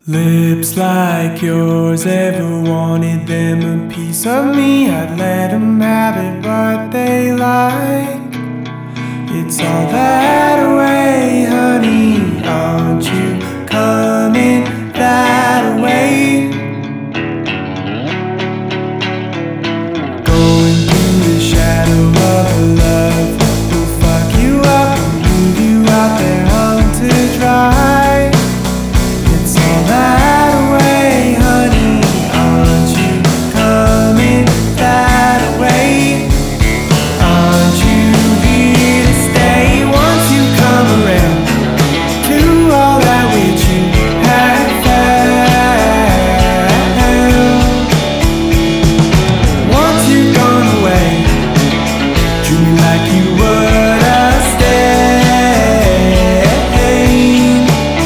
Lips like yours, ever wanted them a piece of me? I'd let them have it what they like. It's all that way, honey. Aren't you coming that way? Going through the shadow of a love will fuck you up and leave you out there hung to dry. It's all that way, honey. Aren't you coming that way? Aren't you here to stay once you come around to all that which you have found? Once you've gone away, treat me like you would a stain.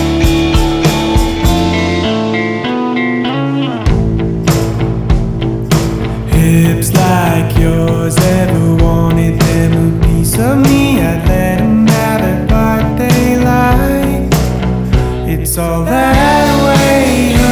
Hips like yours, ever wanted them a piece of me? I'd let them have it what they like. It's all that way.